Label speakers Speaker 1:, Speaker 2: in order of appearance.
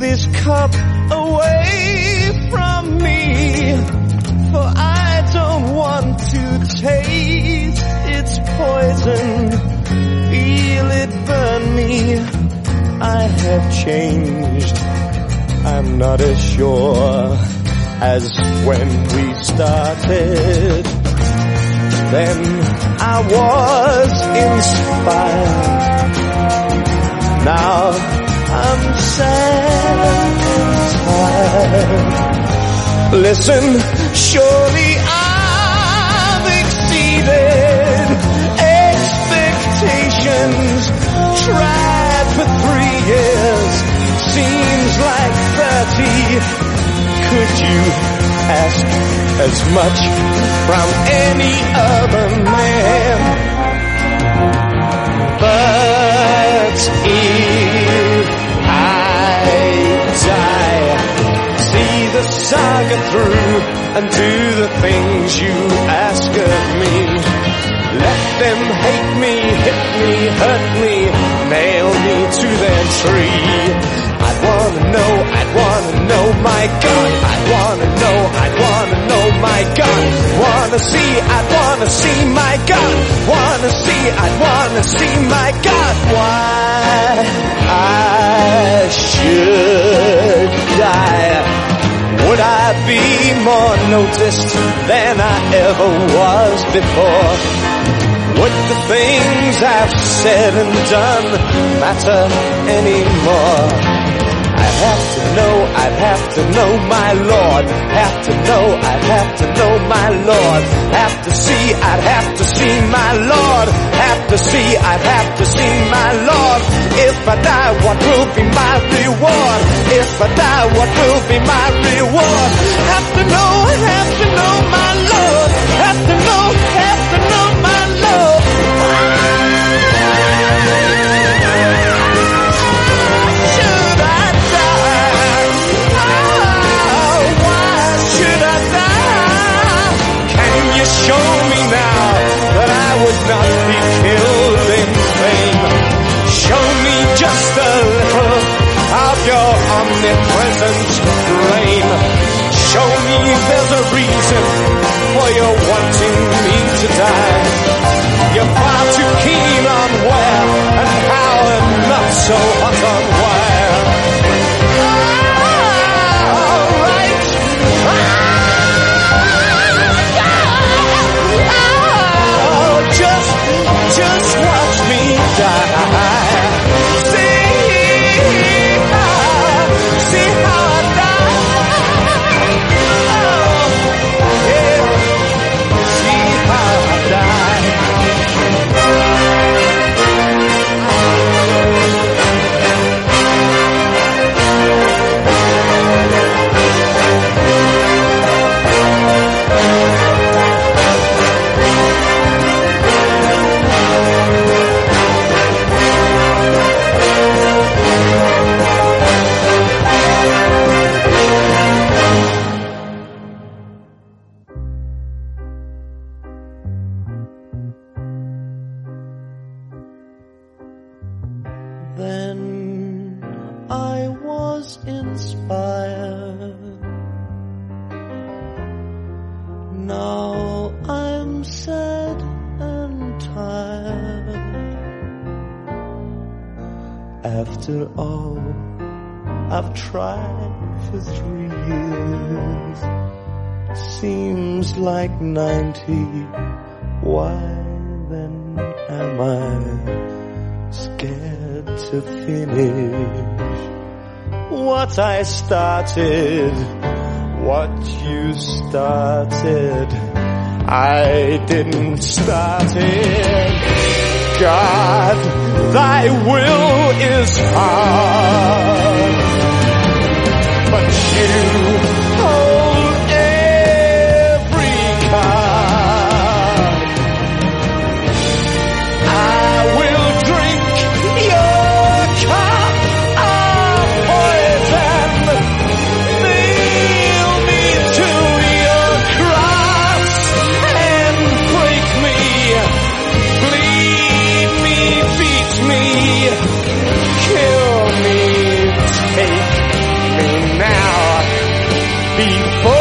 Speaker 1: this cup away from me, for I don't want to taste its poison, feel it burn me. I have changed, I'm not as sure as when we started. Then I was inspired, now I'm sad and tired. Listen, surely I've exceeded expectations. Tried for 3 years, seems like 30. Could you ask as much from any other man? But if I die, see the saga through and do the things you ask of me. Let them hate me, hit me, hurt me, nail me to their tree. I'd wanna know, my God. I'd wanna know, my God. I'd wanna see, my God. I'd wanna see, my God. Why I should die. Would I be more noticed than I ever was before? Would the things I've said and done matter anymore? I'd have to know, my Lord. I'd have to know, my Lord. I'd have to see, my Lord. I'd have to see, my Lord. If I die, what will be my reward? If I die, what will be my reward? Have to know, my Lord. Have to know, my Lord. Should I die? Oh, why should I die? Can you show me now that I would not be killed in vain? Show me just a little of your omnipresent reign. Show me there's a reason for your wanting me to die. You're far too keen on where and how and not so hot on where. All right. Just watch me die. See how I die. Oh, yeah. See how I die. Then I was inspired. Now I'm sad and tired. After all I've tried for 3 years, seems like 90. Why then am I scared to finish what I started? What you started, I didn't start it. God, thy will is hard, but you hold every card. I will drink your cup of poison, nail me to your cross and break me, bleed me, beat me, kill me. before